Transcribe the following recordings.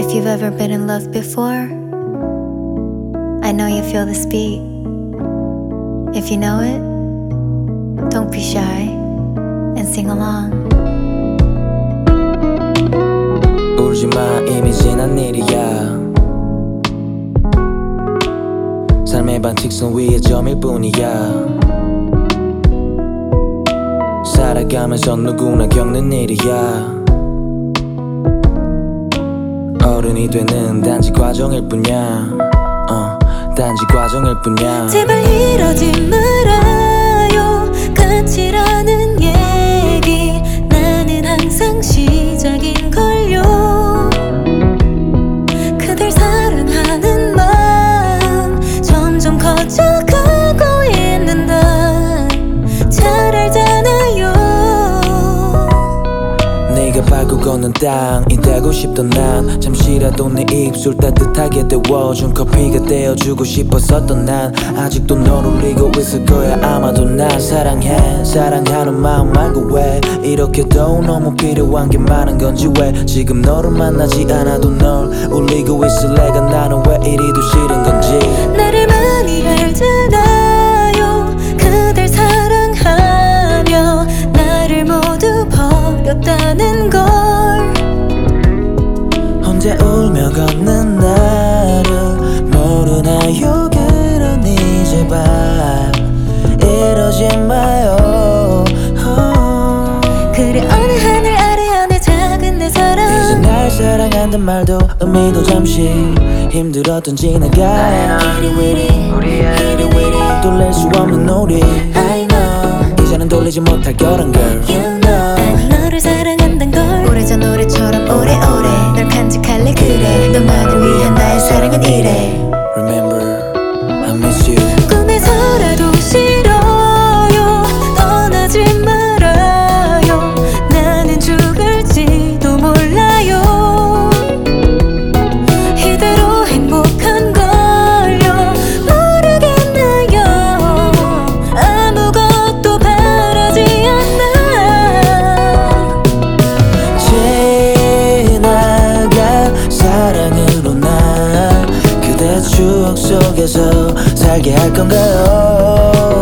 If you've ever been in love before, I know you feel this beat. If you know it, don't be shy and sing along. 울지마, 이미 지난 일이야. 삶의 반칙선 위에 점일 뿐이야. 살아가면서 누구나 겪는 일이야. 어른이 되는 단지 과정일 뿐이야. 단지 과정일 뿐이야. 제발 이러지 말아요. 끝이라는 얘기 나는 항상 시작인걸요. 그댈 사랑하는 마음 점점 커져가고 있는다. 잘 알잖아요. 네가 밟고 걷는 땅이 되고 싶던 난 잠시라도 내 입술 따뜻하게 데워준 커피가 되어주고 싶었었던 난 아직도 널 울리고 있을 거야. 아마도 난 사랑해. 사랑하는 마음 말고 왜 이렇게도 너무 필요한 게 많은 건지 왜 지금 너를 만나지 않아도 널 울리고 있을 내가 나는 왜 이리도 싫은 건지. 나를 많이 알잖아요. 그댈 사랑하며 나를 모두 버렸다는 걸. 혼자 울며 걷는 나를 모르나요? 그러니 제발 이러지 마요. 그래 어느 하늘 아래 어느 작은 내 사랑 이제 날 사랑한단 말도 의미도 잠시 힘들었던 지나가. 이리위리 돌릴 수 없는 놀이 I know 이제는 돌리지 못할 거란 girl You know 난 너를 사랑한단 걸. 오래전 노래처럼 오래오래 널 간직할래. 그래 너만을 위한 나의 사랑은 이래. Remember I miss you. 꿈에서라도 싫어요. 떠나지 말아요. 나는 죽을지도 몰라요. 이대로 행복한 걸요. 모르겠나요. 아무것도 바라지 않나. 지나갈 사랑으로 난 그대 추억 속에서 살게 할 건가요?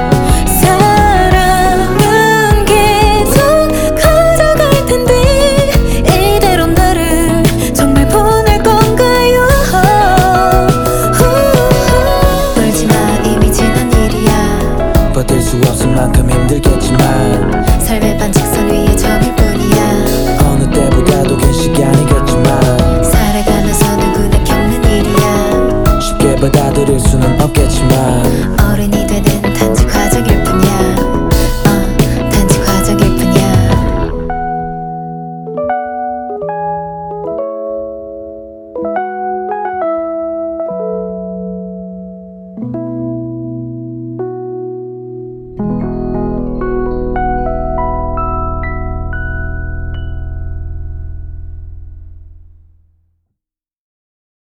사랑은 계속 커져갈 텐데 이대로 나를 정말 보낼 건가요? 울지마, 이미 지난 일이야. 버틸 수 없을 만큼 힘들겠지만 삶의 반칙선 위에 점일 뿐이야. 어느 때보다도 긴 시간이겠지만 살아가면서 누구나 겪는 일이야. 쉽게 받아들일 수는 없겠지만